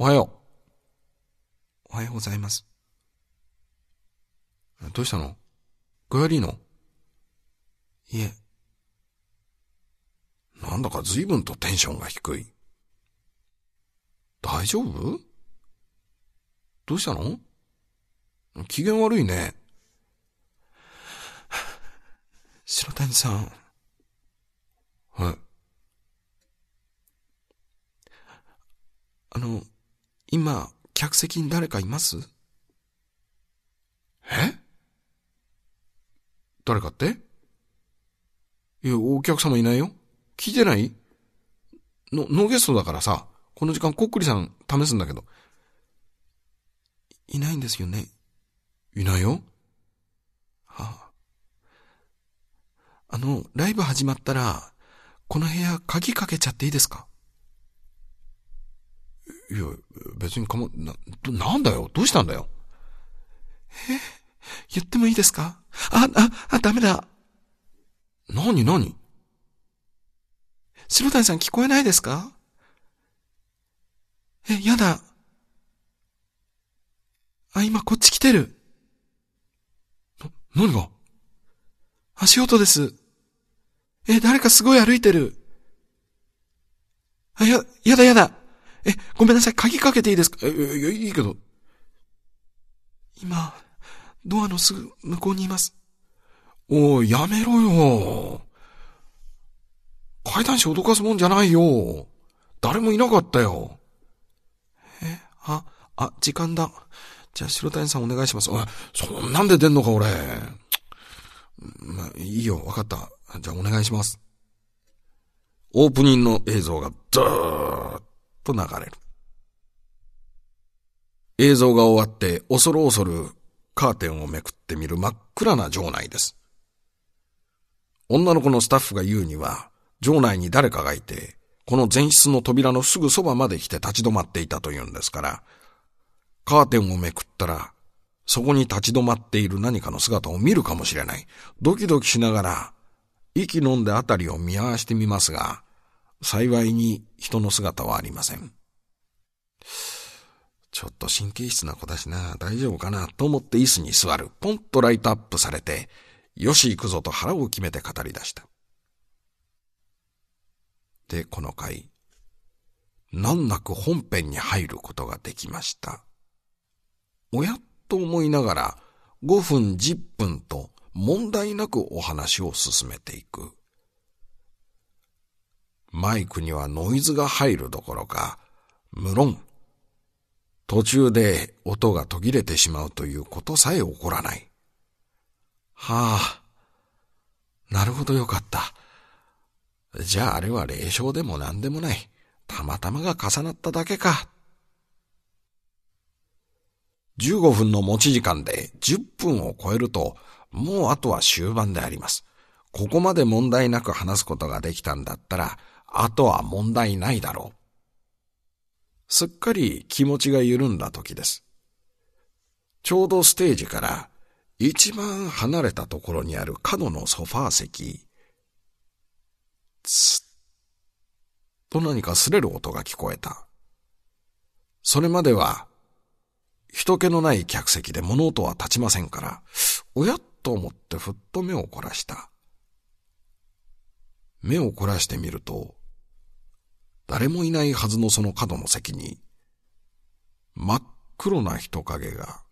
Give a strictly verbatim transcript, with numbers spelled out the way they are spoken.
おはよう。おはようございます。どうしたの？具合悪いの？いえ。なんだか随分とテンションが低い。大丈夫？どうしたの？機嫌悪いね。白谷さん。はい。あの、今、客席に誰かいます？え？誰かって？いや、お客様いないよ。聞いてない？の、ノーゲストだからさ、この時間こっくりさん試すんだけど。いないんですよね。いないよ。はあ。あの、ライブ始まったら、この部屋鍵かけちゃっていいですか？いや、別にかま、な、なんだよ。どうしたんだよ。え、言ってもいいですか？あ、あ、あ、ダメだ。なになに？白谷さん聞こえないですか？え、やだ。あ、今こっち来てる。な、何が？足音です。え、誰かすごい歩いてる。あ、や、やだやだ。え、ごめんなさい。鍵かけていいですか？え、いや、いいけど。今、ドアのすぐ向こうにいます。おい、やめろよ。階段師脅かすもんじゃないよ。誰もいなかったよ。え、あ、あ、時間だ。じゃあ、白谷さんお願いします。おい、そんなんで出んのか、俺。まあ、いいよ、わかった。じゃあ、お願いします。オープニングの映像がずーっと流れる。映像が終わって恐る恐るカーテンをめくってみる真っ暗な場内です。女の子のスタッフが言うには、場内に誰かがいて、この前室の扉のすぐそばまで来て立ち止まっていたというんですから、カーテンをめくったら、そこに立ち止まっている何かの姿を見るかもしれない。ドキドキしながら、息飲んであたりを見回してみますが、幸いに人の姿はありません。ちょっと神経質な子だしな、大丈夫かなと思って椅子に座る。ポンとライトアップされて、よし行くぞと腹を決めて語り出した。で、この回、難なく本編に入ることができました。おやっと思いながら、ごふんじゅっぷんと問題なくお話を進めていく。マイクにはノイズが入るどころか、無論、途中で音が途切れてしまうということさえ起こらない。はあ、なるほどよかった。じゃああれは霊障でも何でもない。たまたまが重なっただけか。じゅうごふんの持ち時間でじゅっぷんを超えると、もうあとは終盤であります。ここまで問題なく話すことができたんだったら、あとは問題ないだろう。すっかり気持ちが緩んだ時です。ちょうどステージから一番離れたところにある角のソファー席、つっと何か擦れる音が聞こえた。それまでは人気のない客席で物音は立ちませんから、おやっと思ってふっと目を凝らした。目を凝らしてみると、誰もいないはずのその角の席に、真っ黒な人影が